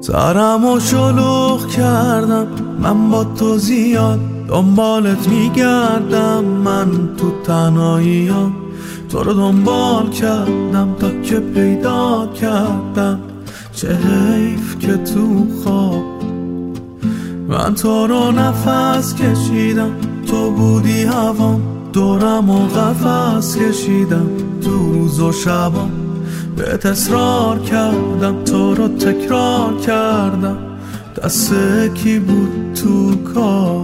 سرمو شلوغ کردم، من با تو زیاد دنبالت میگردم. من تو تنهاییام تو رو دنبال کردم تا که پیدا کردم. چه حیف که تو خواب من تو رو نفس کشیدم. تو بودی هوام، دورم و قفس کشیدم. تو روز و شبام بهت اصرار کردم، تو رو تکرار کردم. دست کی بود تو کار،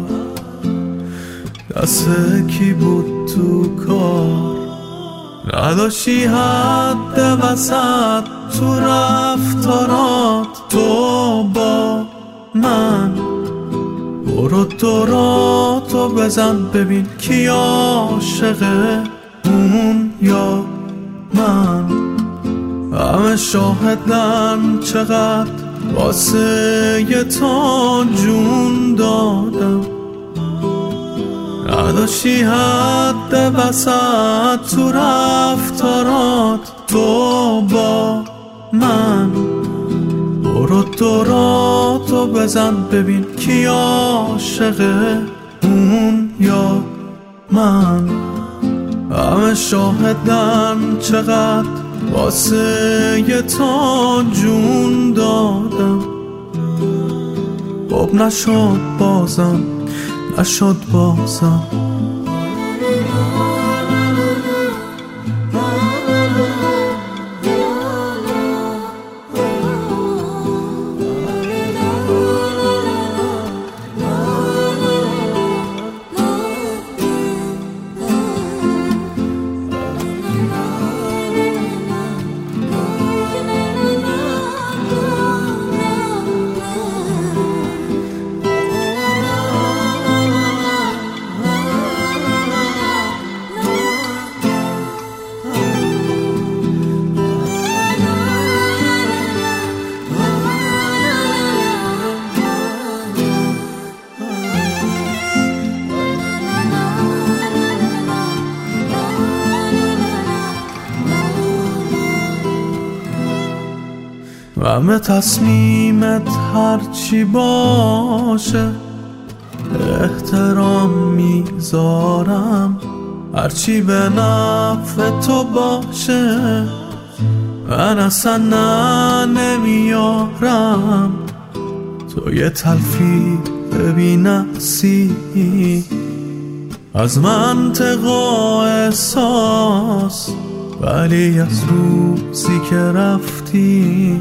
دست کی بود تو کار. نداشتی حد وسط تو رفتارات، تو با من برو دوراتو بزن ببین کی عاشقه، اون یا من. همه شاهدن چقدر واسه یه تا جون دادم. نداشتی حد وسط تو رفتارات، تو با من برو دوراتو بزن ببین کی عاشقه، اون یا من. همه شاهدن چقدر واسه یه تا جون دادم. خب نشد بازم، نشد بازم. همه تصمیمت هرچی باشه احترام میذارم، هرچی به نفع تو باشه من اصلا نمیارم. تو یه تلفی ببینسی از منطق و احساس، ولی از روزی که رفتی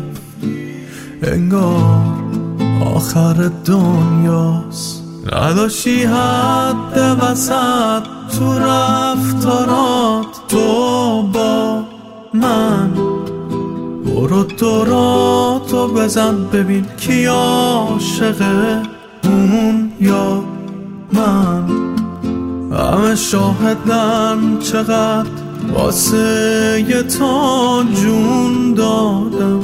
انگار آخر دنیاست. نداشتی حد وسط تو رفتارات، تو با من برو دوراتو بزن ببین کی عاشقه، اون یا من. همه شاهدن چقدر واسه یه تا جون دادم.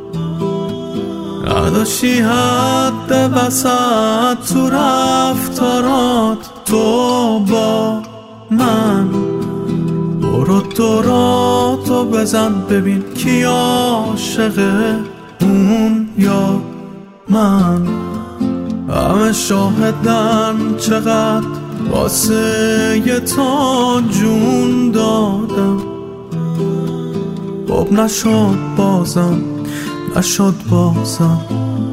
نداشتی حد وسط تو رفتارات، تو با من برو دوراتو بزن ببین کی عاشقه، اون یا من. همه شاهدن چقدر واسه یه تا جون دادم. خب نشد بازم، نشد بازم.